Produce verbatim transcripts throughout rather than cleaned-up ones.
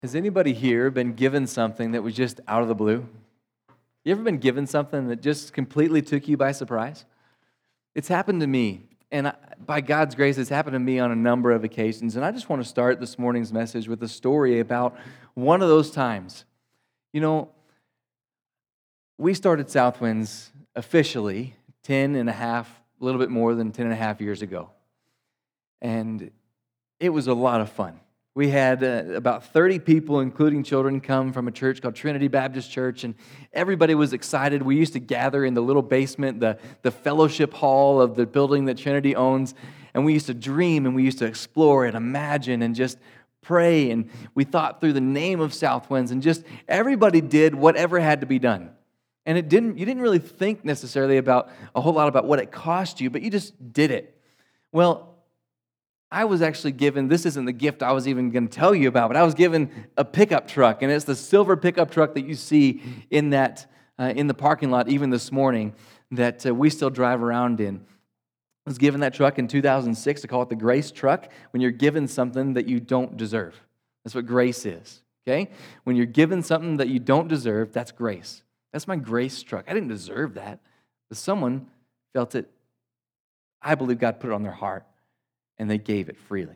Has anybody here been given something that was just out of the blue? You ever been given something that just completely took you by surprise? It's happened to me, and I, by God's grace, it's happened to me on a number of occasions. And I just want to start this morning's message with a story about one of those times. You know, we started Southwinds officially ten and a half, a little bit more than ten and a half years ago. And it was a lot of fun. We had uh, about thirty people, including children, come from a church called Trinity Baptist Church, and everybody was excited. We used to gather in the little basement, the, the fellowship hall of the building that Trinity owns, and we used to dream, and we used to explore and imagine and just pray, and we thought through the name of Southwinds, and just everybody did whatever had to be done. And it didn't. You didn't really think necessarily about a whole lot about what it cost you, but you just did it. Well, I was actually given, this isn't the gift I was even going to tell you about, but I was given a pickup truck, and it's the silver pickup truck that you see in that uh, in the parking lot even this morning that uh, we still drive around in. I was given that truck in two thousand six. I call it the grace truck, when you're given something that you don't deserve. That's what grace is, okay? When you're given something that you don't deserve, that's grace. That's my grace truck. I didn't deserve that, but someone felt it. I believe God put it on their heart, and they gave it freely.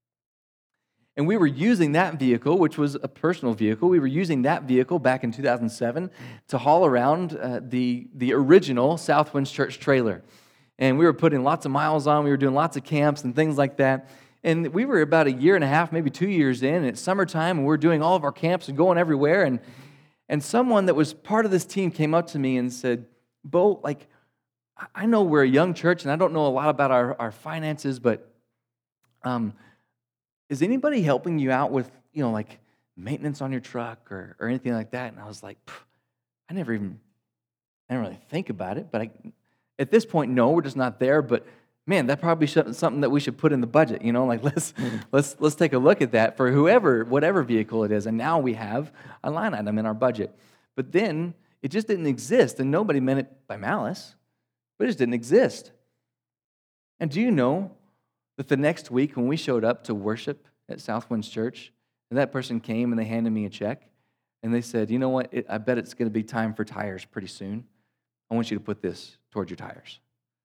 And we were using that vehicle, which was a personal vehicle. We were using that vehicle back in two thousand seven to haul around uh, the, the original Southwinds Church trailer. And we were putting lots of miles on. We were doing lots of camps and things like that. And we were about a year and a half, maybe two years in, and it's summertime, and we're doing all of our camps and going everywhere. And, and someone that was part of this team came up to me and said, Bo, like, I know we're a young church, and I don't know a lot about our, our finances, but Um, is anybody helping you out with, you know, like maintenance on your truck or, or anything like that? And I was like, I never even, I didn't really think about it. But I, at this point, no, we're just not there. But man, that probably should, something that we should put in the budget. You know, like let's let's let's take a look at that for whoever, whatever vehicle it is. And now we have a line item in our budget. But then it just didn't exist, and nobody meant it by malice, but it just didn't exist. And do you know that the next week when we showed up to worship at Southwinds Church, and that person came and they handed me a check, and they said, you know what, it, I bet it's going to be time for tires pretty soon. I want you to put this towards your tires.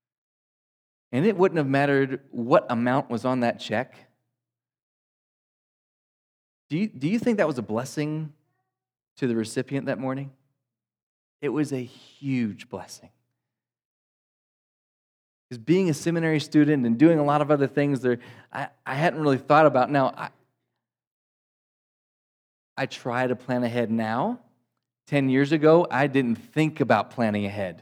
And it wouldn't have mattered what amount was on that check. Do you, do you think that was a blessing to the recipient that morning? It was a huge blessing. Because being a seminary student and doing a lot of other things there, I, I hadn't really thought about. Now, I, I try to plan ahead now. Ten years ago, I didn't think about planning ahead.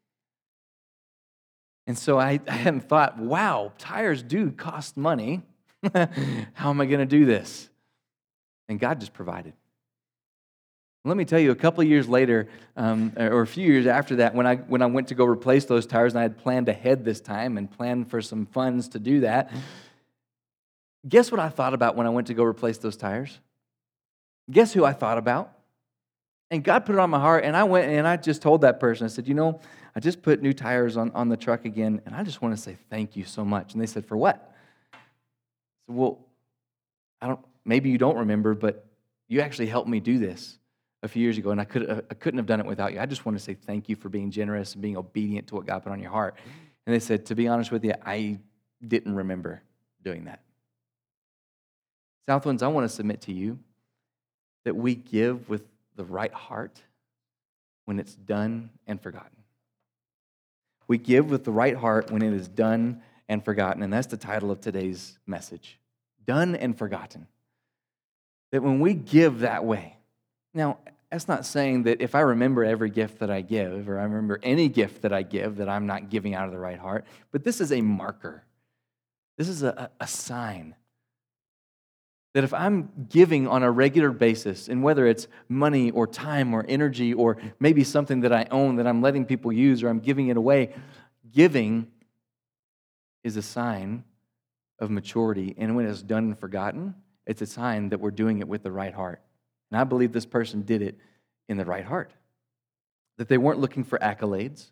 And so I, I hadn't thought, wow, tires do cost money. How am I going to do this? And God just provided. Let me tell you, a couple of years later, um, or a few years after that, when I when I went to go replace those tires, and I had planned ahead this time and planned for some funds to do that, guess what I thought about when I went to go replace those tires? Guess who I thought about? And God put it on my heart, and I went and I just told that person, I said, you know, I just put new tires on, on the truck again, and I just want to say thank you so much. And they said, for what? I said, well, I don't. Maybe you don't remember, but you actually helped me do this a few years ago, and I, could, I couldn't have done it without you. I just want to say thank you for being generous and being obedient to what God put on your heart. And they said, to be honest with you, I didn't remember doing that. Southwinds, I want to submit to you that we give with the right heart when it's done and forgotten. We give with the right heart when it is done and forgotten, and that's the title of today's message, Done and Forgotten. That when we give that way, now, that's not saying that if I remember every gift that I give, or I remember any gift that I give, that I'm not giving out of the right heart, but this is a marker. This is a, a sign that if I'm giving on a regular basis, and whether it's money or time or energy or maybe something that I own that I'm letting people use or I'm giving it away, giving is a sign of maturity. And when it's done and forgotten, it's a sign that we're doing it with the right heart. And I believe this person did it in the right heart. That they weren't looking for accolades.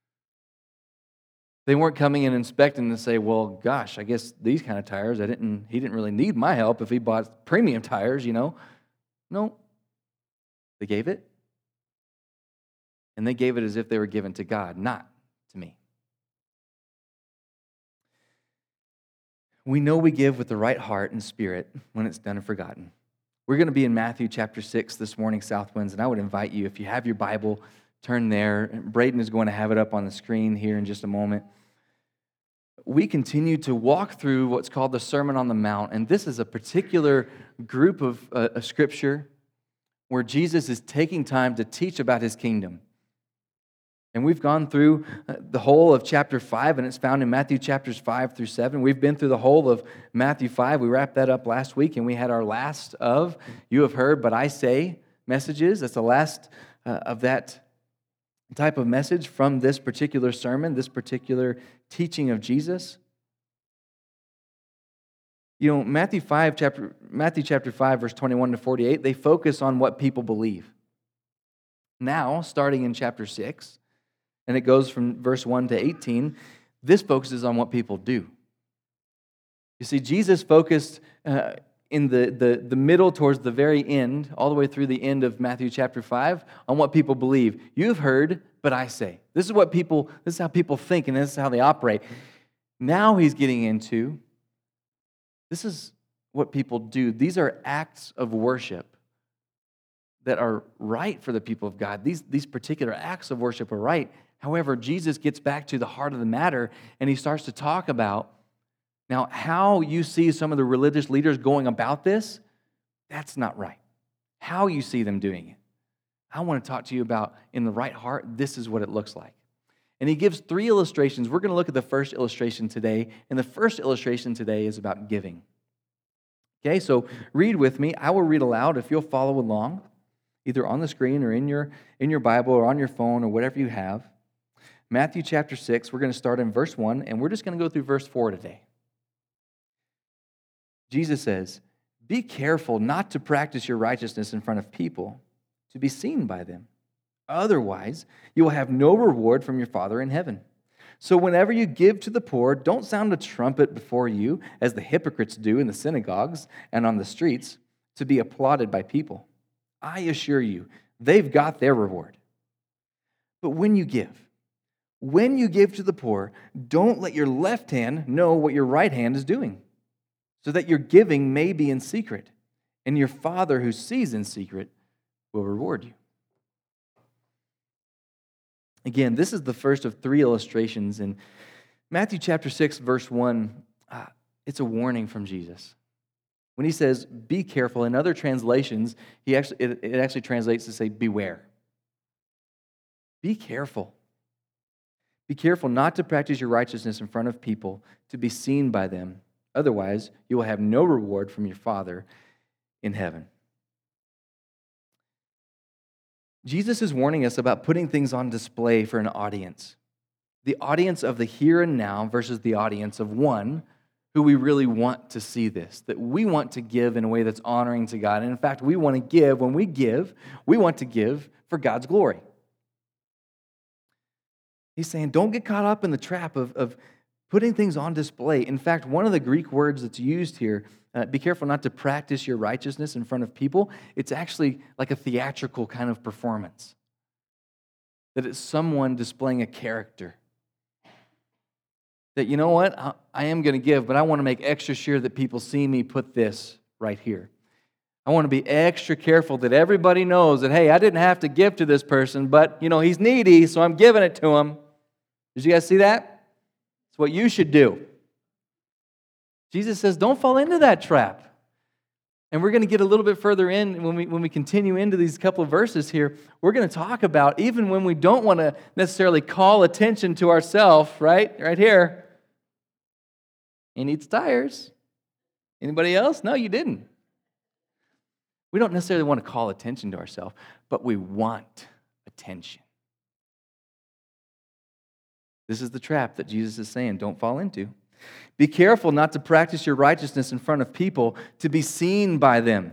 They weren't coming and inspecting to say, well, gosh, I guess these kind of tires, I didn't. he didn't really need my help if he bought premium tires, you know. No. They gave it, and they gave it as if they were given to God, not to me. We know we give with the right heart and spirit when it's done and forgotten. We're going to be in Matthew chapter six this morning, Southwinds, and I would invite you, if you have your Bible, turn there. Braden is going to have it up on the screen here in just a moment. We continue to walk through what's called the Sermon on the Mount, and this is a particular group of uh, a scripture where Jesus is taking time to teach about his kingdom. And we've gone through the whole of chapter five, and it's found in Matthew chapters five through seven. We've been through the whole of Matthew five. We wrapped that up last week, and we had our last of You Have Heard, But I Say messages. That's the last uh, of that type of message from this particular sermon, this particular teaching of Jesus. You know, Matthew five, chapter Matthew chapter five, verse twenty-one to forty-eight, they focus on what people believe. Now, starting in chapter six, and it goes from verse one to eighteen, this focuses on what people do. You see, Jesus focused uh, in the, the, the middle towards the very end, all the way through the end of Matthew chapter five, on what people believe. You have heard, but I say. This is what people, this is how people think, and this is how they operate. Now he's getting into, this is what people do. These are acts of worship that are right for the people of God. These, these particular acts of worship are right. However, Jesus gets back to the heart of the matter, and he starts to talk about, now, how you see some of the religious leaders going about this, that's not right. How you see them doing it. I want to talk to you about, in the right heart, this is what it looks like. And he gives three illustrations. We're going to look at the first illustration today, and the first illustration today is about giving. Okay, so read with me. I will read aloud if you'll follow along, either on the screen or in your, in your Bible or on your phone or whatever you have. Matthew chapter six, we're going to start in verse one, and we're just going to go through verse four today. Jesus says, "Be careful not to practice your righteousness in front of people, to be seen by them. Otherwise, you will have no reward from your Father in heaven. So whenever you give to the poor, don't sound a trumpet before you, as the hypocrites do in the synagogues and on the streets, to be applauded by people. I assure you, they've got their reward. But when you give, when you give to the poor, don't let your left hand know what your right hand is doing, so that your giving may be in secret, and your Father who sees in secret will reward you." Again, this is the first of three illustrations. In Matthew chapter six, verse one, uh, it's a warning from Jesus. When he says, "Be careful," in other translations, he actually it, it actually translates to say, "Beware." Be careful. Be careful not to practice your righteousness in front of people, to be seen by them. Otherwise, you will have no reward from your Father in heaven. Jesus is warning us about putting things on display for an audience. The audience of the here and now versus the audience of one who we really want to see this, that we want to give in a way that's honoring to God. And in fact, we want to give, when we give, we want to give for God's glory. He's saying, don't get caught up in the trap of, of putting things on display. In fact, one of the Greek words that's used here, uh, be careful not to practice your righteousness in front of people. It's actually like a theatrical kind of performance. That it's someone displaying a character. That, you know what, I, I am going to give, but I want to make extra sure that people see me put this right here. I want to be extra careful that everybody knows that, hey, I didn't have to give to this person, but, you know, he's needy, so I'm giving it to him. Did you guys see that? It's what you should do. Jesus says, don't fall into that trap. And we're going to get a little bit further in when we when we continue into these couple of verses here. We're going to talk about even when we don't want to necessarily call attention to ourselves, right? Right here. He needs tires. Anybody else? No, you didn't. We don't necessarily want to call attention to ourselves, but we want attention. This is the trap that Jesus is saying, don't fall into. Be careful not to practice your righteousness in front of people to be seen by them.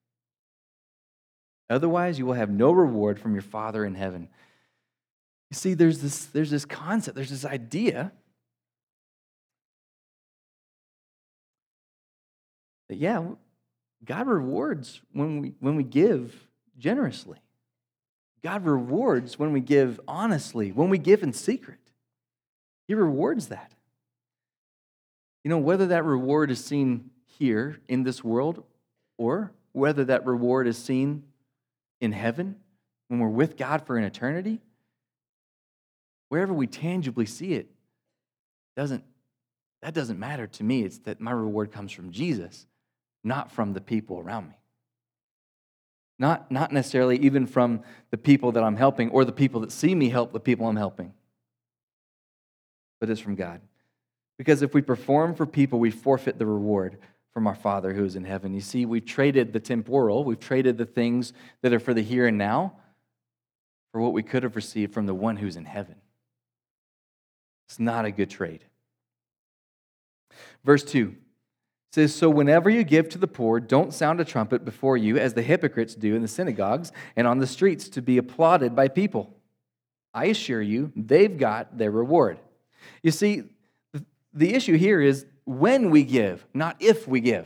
Otherwise, you will have no reward from your Father in heaven. You see, there's this, there's this concept, there's this idea that, yeah, God rewards when we, when we give generously. God rewards when we give honestly, when we give in secret. He rewards that. You know, whether that reward is seen here in this world or whether that reward is seen in heaven when we're with God for an eternity, wherever we tangibly see it, doesn't, that doesn't matter to me. It's that my reward comes from Jesus, not from the people around me. Not, not necessarily even from the people that I'm helping or the people that see me help the people I'm helping, but it's from God. Because if we perform for people, we forfeit the reward from our Father who is in heaven. You see, we've traded the temporal, we've traded the things that are for the here and now for what we could have received from the one who's in heaven. It's not a good trade. Verse two says, so whenever you give to the poor, don't sound a trumpet before you as the hypocrites do in the synagogues and on the streets to be applauded by people. I assure you, they've got their reward. You see, the issue here is when we give, not if we give.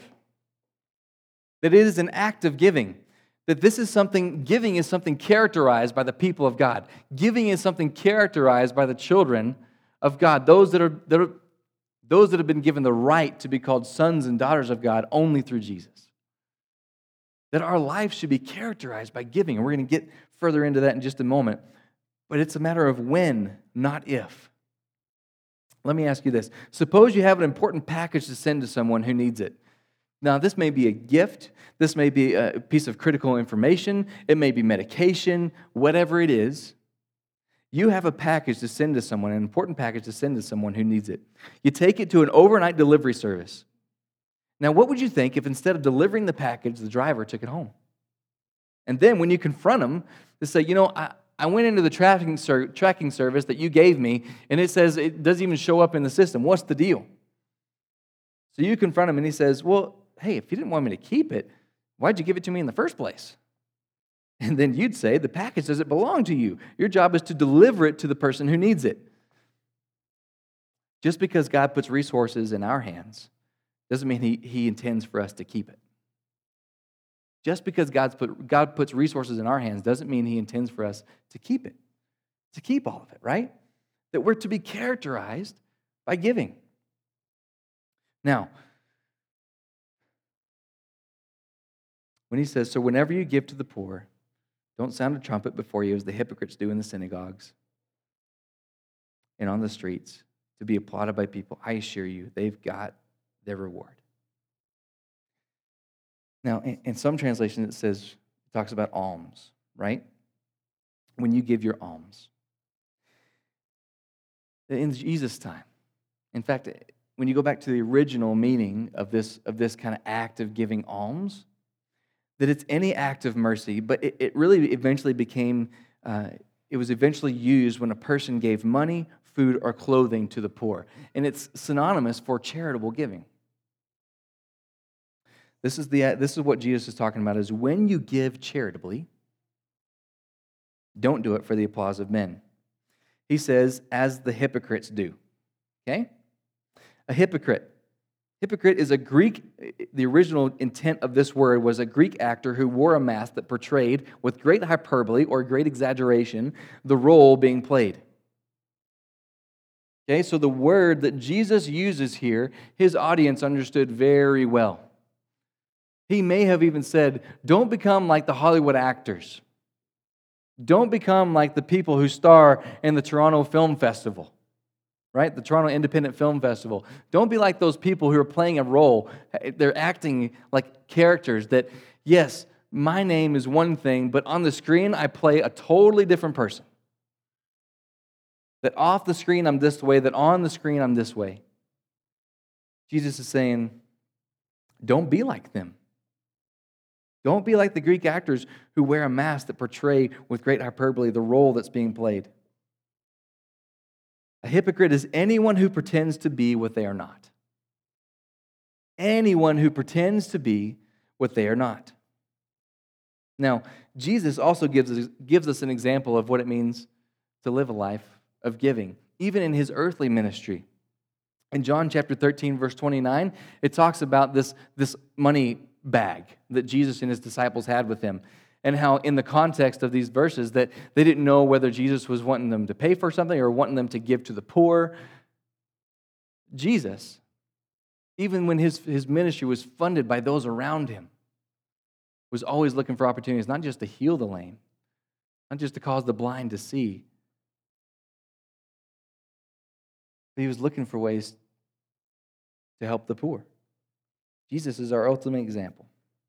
That it is an act of giving. That this is something, giving is something characterized by the people of God. Giving is something characterized by the children of God. Those that are, that are those that have been given the right to be called sons and daughters of God only through Jesus. That our life should be characterized by giving. And we're going to get further into that in just a moment. But it's a matter of when, not if. Let me ask you this. Suppose you have an important package to send to someone who needs it. Now, this may be a gift. This may be a piece of critical information. It may be medication, whatever it is. You have a package to send to someone, an important package to send to someone who needs it. You take it to an overnight delivery service. Now, what would you think if instead of delivering the package, the driver took it home? And then when you confront them, they say, you know, I, I went into the tracking, ser- tracking service that you gave me, and it says it doesn't even show up in the system. What's the deal? So you confront him, and he says, well, hey, if you didn't want me to keep it, why'd you give it to me in the first place? And then you'd say, the package doesn't belong to you. Your job is to deliver it to the person who needs it. Just because God puts resources in our hands doesn't mean he, he intends for us to keep it. Just because God's put, God puts resources in our hands doesn't mean he intends for us to keep it, to keep all of it, right? That we're to be characterized by giving. Now, when he says, so whenever you give to the poor, don't sound a trumpet before you as the hypocrites do in the synagogues and on the streets to be applauded by people. I assure you, they've got their reward. Now, in some translations, it says, it talks about alms, right? When you give your alms. In Jesus' time, in fact, when you go back to the original meaning of this, of this kind of act of giving alms, that it's any act of mercy, but it, it really eventually became, uh, it was eventually used when a person gave money, food, or clothing to the poor. And it's synonymous for charitable giving. This is, the, this is what Jesus is talking about, is when you give charitably, don't do it for the applause of men. He says, as the hypocrites do. Okay? A hypocrite. Hypocrite is a Greek, the original intent of this word was a Greek actor who wore a mask that portrayed, with great hyperbole or great exaggeration, the role being played. Okay, so the word that Jesus uses here, his audience understood very well. He may have even said, don't become like the Hollywood actors. Don't become like the people who star in the Toronto Film Festival. Right? The Toronto Independent Film Festival. Don't be like those people who are playing a role. They're acting like characters that, yes, my name is one thing, but on the screen I play a totally different person. That off the screen I'm this way, that on the screen I'm this way. Jesus is saying, don't be like them. Don't be like the Greek actors who wear a mask that portray with great hyperbole the role that's being played. A hypocrite is anyone who pretends to be what they are not. Anyone who pretends to be what they are not. Now, Jesus also gives us, gives us an example of what it means to live a life of giving, even in his earthly ministry. In John chapter thirteen, verse twenty-nine, it talks about this, this money bag that Jesus and his disciples had with him. And how in the context of these verses that they didn't know whether Jesus was wanting them to pay for something or wanting them to give to the poor. Jesus, even when his, his ministry was funded by those around him, was always looking for opportunities, not just to heal the lame, not just to cause the blind to see, but he was looking for ways to help the poor. Jesus is our ultimate example.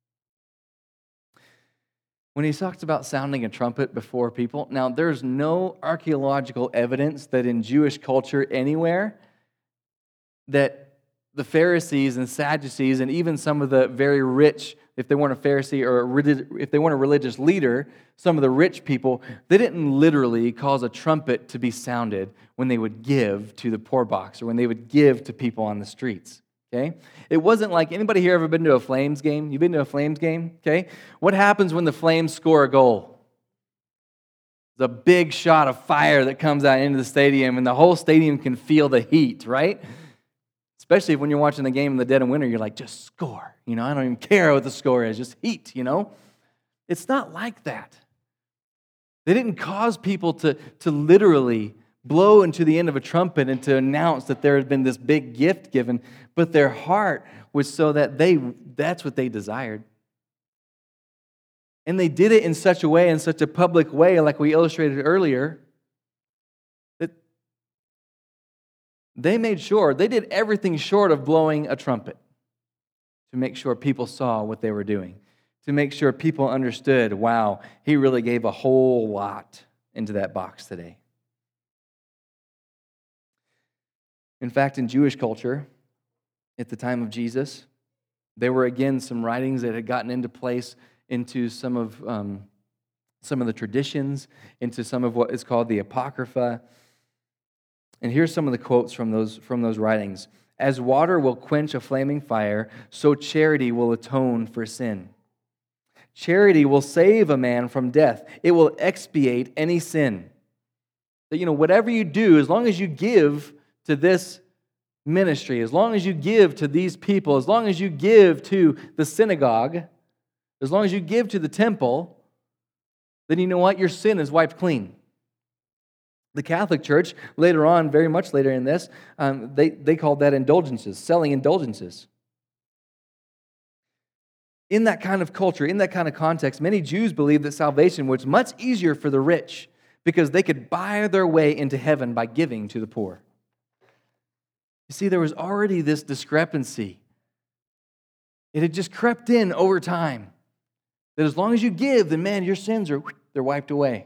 When he talks about sounding a trumpet before people, now there's no archaeological evidence that in Jewish culture anywhere that the Pharisees and Sadducees and even some of the very rich, if they weren't a Pharisee or a, if they weren't a religious leader, some of the rich people, they didn't literally cause a trumpet to be sounded when they would give to the poor box or when they would give to people on the streets. Okay? It wasn't like, anybody here ever been to a Flames game? You've been to a Flames game? Okay? What happens when the Flames score a goal? It's a big shot of fire that comes out into the stadium, and the whole stadium can feel the heat, right? Especially when you're watching the game in the dead of winter, you're like, just score. You know, I don't even care what the score is, just heat, you know? It's not like that. They didn't cause people to, to literally blow into the end of a trumpet and to announce that there had been this big gift given, but their heart was so that they, that's what they desired. And they did it in such a way, in such a public way, like we illustrated earlier, that they made sure, they did everything short of blowing a trumpet to make sure people saw what they were doing, to make sure people understood, wow, he really gave a whole lot into that box today. In fact, in Jewish culture, at the time of Jesus, there were again some writings that had gotten into place into some of um, some of the traditions, into some of what is called the Apocrypha. And here's some of the quotes from those from those writings. As water will quench a flaming fire, so charity will atone for sin. Charity will save a man from death. It will expiate any sin. That, you know, whatever you do, as long as you give to this ministry, as long as you give to these people, as long as you give to the synagogue, as long as you give to the temple, then you know what? Your sin is wiped clean. The Catholic Church, later on, very much later in this, um, they, they called that indulgences, selling indulgences. In that kind of culture, in that kind of context, many Jews believed that salvation was much easier for the rich because they could buy their way into heaven by giving to the poor. You see, there was already this discrepancy. It had just crept in over time. That as long as you give, then man, your sins are, they're wiped away.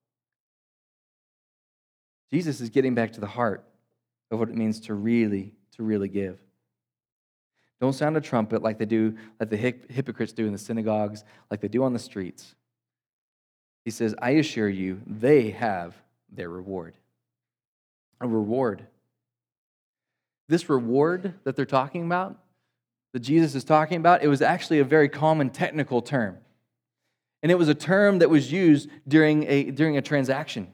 Jesus is getting back to the heart of what it means to really, to really give. Don't sound a trumpet like they do, like the hypocrites do in the synagogues, like they do on the streets. He says, I assure you, they have their reward. A reward. This reward that they're talking about, that Jesus is talking about, it was actually a very common technical term. And it was a term that was used during a, during a transaction.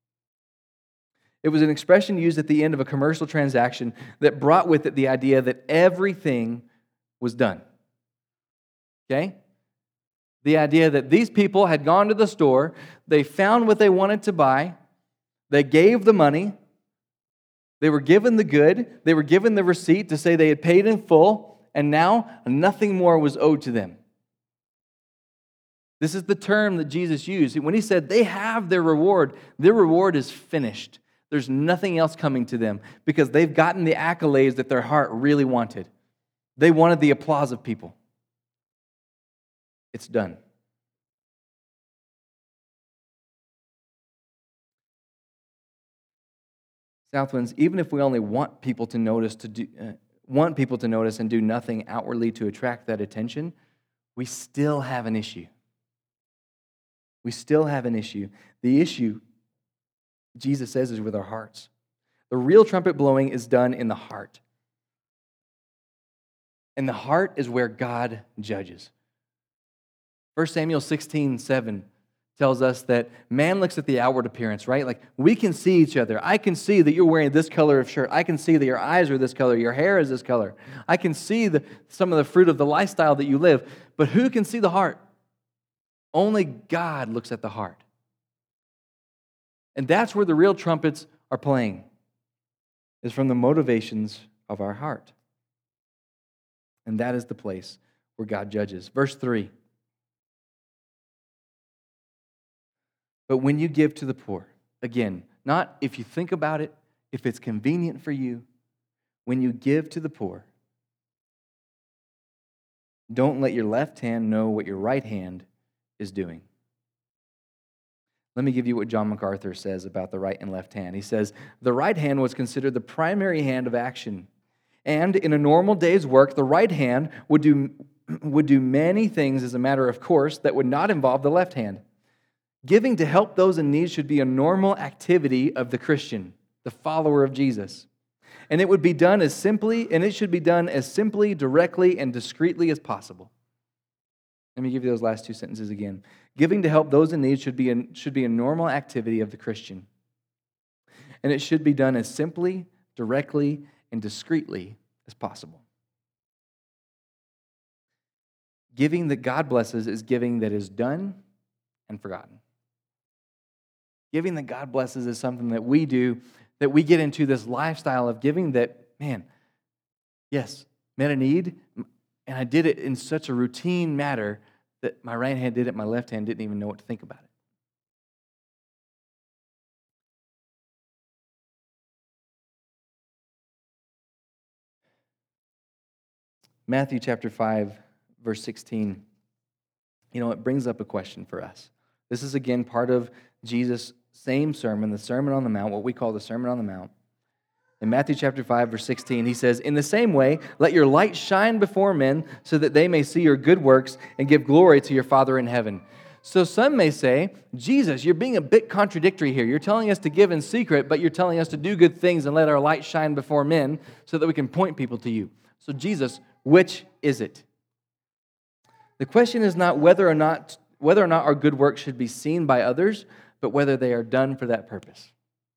It was an expression used at the end of a commercial transaction that brought with it the idea that everything was done. Okay? The idea that these people had gone to the store, they found what they wanted to buy, they gave the money, they were given the good, they were given the receipt to say they had paid in full, and now nothing more was owed to them. This is the term that Jesus used. When he said they have their reward, their reward is finished. There's nothing else coming to them because they've gotten the accolades that their heart really wanted. They wanted the applause of people. It's done. Southwinds, even if we only want people to notice to do, uh, want people to notice and do nothing outwardly to attract that attention, we still have an issue. We still have an issue. The issue, Jesus says, is with our hearts. The real trumpet blowing is done in the heart. And the heart is where God judges. First Samuel sixteen seven tells us that man looks at the outward appearance, right? Like we can see each other. I can see that you're wearing this color of shirt. I can see that your eyes are this color. Your hair is this color. I can see the, some of the fruit of the lifestyle that you live. But who can see the heart? Only God looks at the heart. And that's where the real trumpets are playing, is from the motivations of our heart. And that is the place where God judges. Verse three. But when you give to the poor, again, not if you think about it, if it's convenient for you, when you give to the poor, don't let your left hand know what your right hand is doing. Let me give you what John MacArthur says about the right and left hand. He says, the right hand was considered the primary hand of action. And in a normal day's work, the right hand would do, would do many things as a matter of course that would not involve the left hand. Giving to help those in need should be a normal activity of the Christian, the follower of Jesus. And it would be done as simply, and it should be done as simply, directly, and discreetly as possible. Let me give you those last two sentences again. Giving to help those in need should be a, should be a normal activity of the Christian. And it should be done as simply, directly, and discreetly as possible. Giving that God blesses is giving that is done and forgotten. Giving that God blesses is something that we do, that we get into this lifestyle of giving that, man, yes, met a need, and I did it in such a routine matter that my right hand did it, my left hand didn't even know what to think about it. Matthew chapter five, verse sixteen, you know, it brings up a question for us. This is, again, part of Jesus' same sermon, the Sermon on the Mount, what we call the Sermon on the Mount. In Matthew chapter five, verse sixteen, he says, in the same way, let your light shine before men so that they may see your good works and give glory to your Father in heaven. So some may say, Jesus, you're being a bit contradictory here. You're telling us to give in secret, but you're telling us to do good things and let our light shine before men so that we can point people to you. So Jesus, which is it? The question is not whether or not whether or not our good works should be seen by others, but whether they are done for that purpose.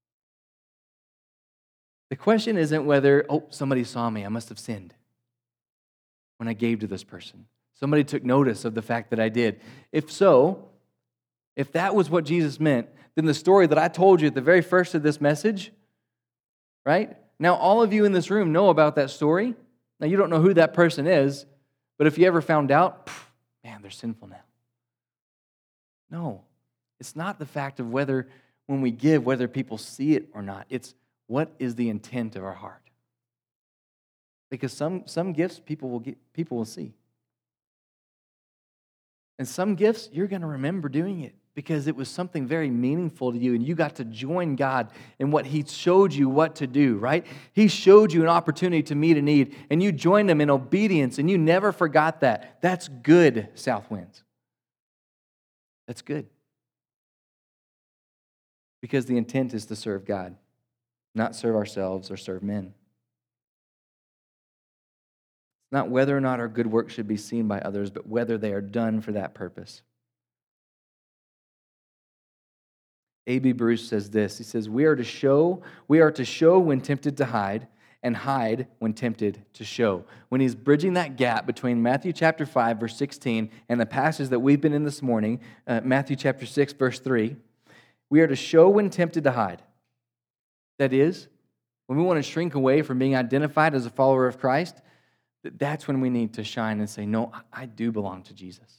The question isn't whether, oh, somebody saw me, I must have sinned when I gave to this person. Somebody took notice of the fact that I did. If so, if that was what Jesus meant, then the story that I told you at the very first of this message, right? Now, all of you in this room know about that story. Now, you don't know who that person is, but if you ever found out, pff, man, they're sinful now. No, it's not the fact of whether, when we give, whether people see it or not. It's what is the intent of our heart. Because some, some gifts people will get, people will see. And some gifts, you're going to remember doing it because it was something very meaningful to you and you got to join God in what He showed you what to do, right? He showed you an opportunity to meet a need and you joined Him in obedience and you never forgot that. That's good, Southwinds. That's good. Because the intent is to serve God, not serve ourselves or serve men. It's not whether or not our good works should be seen by others, but whether they are done for that purpose. A B Bruce says this. He says, we are to show, we are to show when tempted to hide, and hide when tempted to show. When he's bridging that gap between Matthew chapter five, verse sixteen, and the passage that we've been in this morning, uh, Matthew chapter six, verse three, we are to show when tempted to hide. That is, when we want to shrink away from being identified as a follower of Christ, that's when we need to shine and say, no, I do belong to Jesus.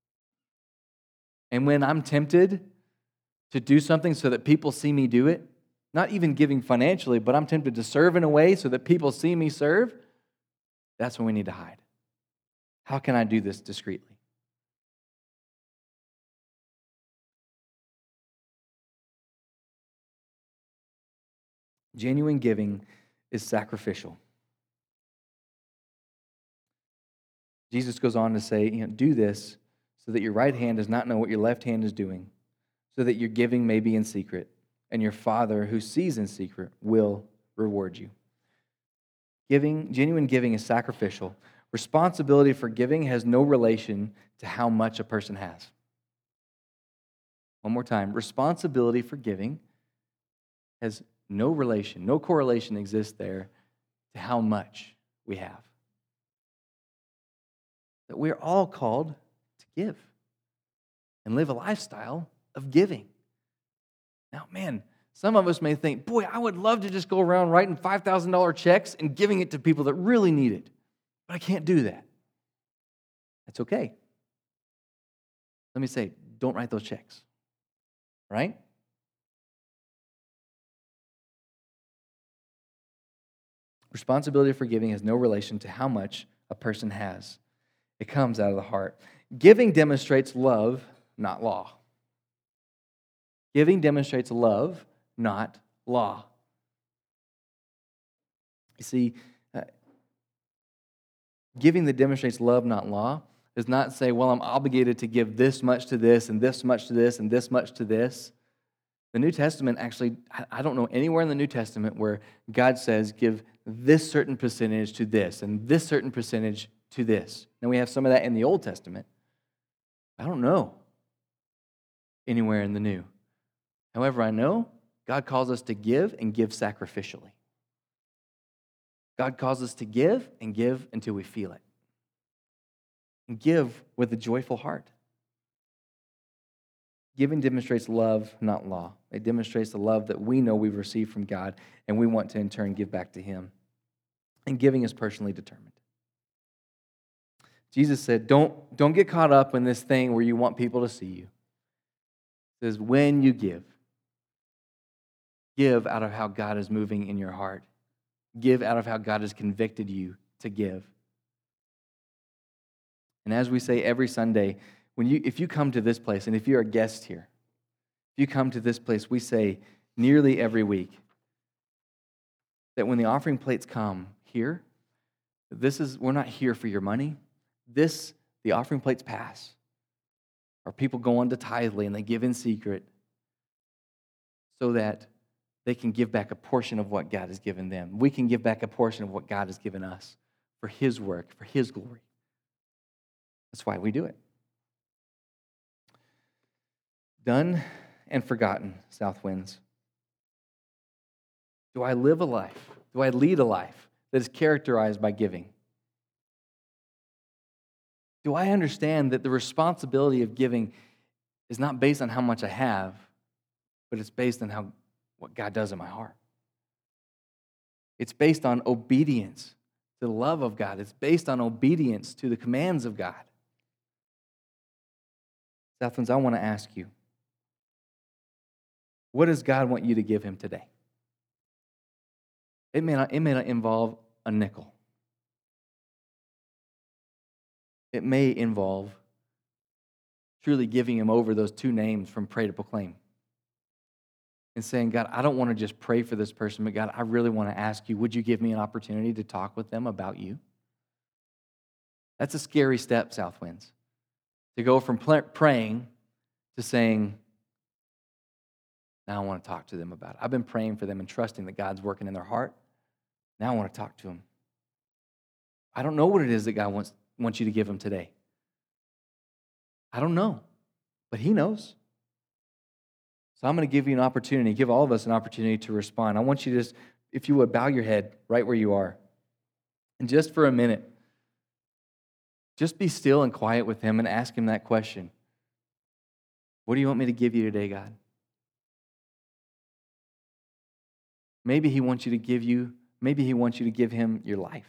And when I'm tempted to do something so that people see me do it, not even giving financially, but I'm tempted to serve in a way so that people see me serve, that's when we need to hide. How can I do this discreetly? Genuine giving is sacrificial. Jesus goes on to say, you know, do this so that your right hand does not know what your left hand is doing, so that your giving may be in secret, and your Father who sees in secret will reward you. Giving, genuine giving is sacrificial. Responsibility for giving has no relation to how much a person has. One more time. Responsibility for giving has no relation, no correlation exists there to how much we have. That we're all called to give and live a lifestyle of giving. Now, man, some of us may think, boy, I would love to just go around writing five thousand dollars checks and giving it to people that really need it. But I can't do that. That's okay. Let me say, don't write those checks. Right? Responsibility for giving has no relation to how much a person has. It comes out of the heart. Giving demonstrates love, not law. Giving demonstrates love, not law. You see, uh, giving that demonstrates love, not law, does not say, well, I'm obligated to give this much to this and this much to this and this much to this. The New Testament actually, I don't know anywhere in the New Testament where God says, give this certain percentage to this and this certain percentage to this. Now we have some of that in the Old Testament. I don't know anywhere in the New. However, I know God calls us to give and give sacrificially. God calls us to give and give until we feel it. And give with a joyful heart. Giving demonstrates love, not law. It demonstrates the love that we know we've received from God, and we want to in turn give back to Him. And giving is personally determined. Jesus said, don't, don't get caught up in this thing where you want people to see you. He says, when you give, give out of how God is moving in your heart. Give out of how God has convicted you to give. And as we say every Sunday, when you, if you come to this place, and if you're a guest here, if you come to this place, we say nearly every week that when the offering plates come here, this is, we're not here for your money. This, the offering plates pass. Or people go on to tithely and they give in secret so that they can give back a portion of what God has given them. We can give back a portion of what God has given us for His work, for His glory. That's why we do it. Done and forgotten, South Winds. Do I live a life? Do I lead a life that is characterized by giving? Do I understand that the responsibility of giving is not based on how much I have, but it's based on how what God does in my heart? It's based on obedience to the love of God. It's based on obedience to the commands of God. South Winds, I want to ask you, what does God want you to give Him today? It may not, it may not involve a nickel. It may involve truly giving Him over those two names from Pray to Proclaim and saying, God, I don't want to just pray for this person, but God, I really want to ask you, would you give me an opportunity to talk with them about you? That's a scary step, South Winds, to go from praying to saying, now I want to talk to them about it. I've been praying for them and trusting that God's working in their heart. Now I want to talk to them. I don't know what it is that God wants, wants you to give them today. I don't know, but He knows. So I'm going to give you an opportunity, give all of us an opportunity to respond. I want you to just, if you would, bow your head right where you are. And just for a minute, just be still and quiet with Him and ask Him that question. What do you want me to give you today, God? Maybe He wants you to give you, maybe He wants you to give Him your life.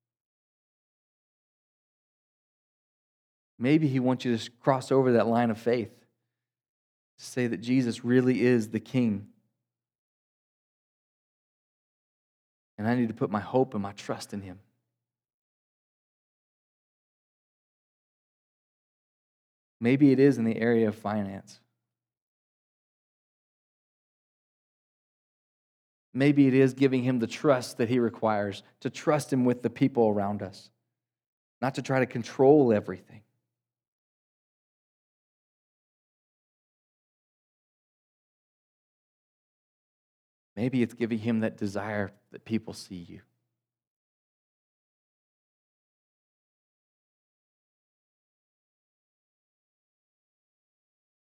Maybe He wants you to cross over that line of faith to say that Jesus really is the King. And I need to put my hope and my trust in Him. Maybe it is in the area of finance. Maybe it is giving Him the trust that He requires, to trust Him with the people around us, not to try to control everything. Maybe it's giving Him that desire that people see you.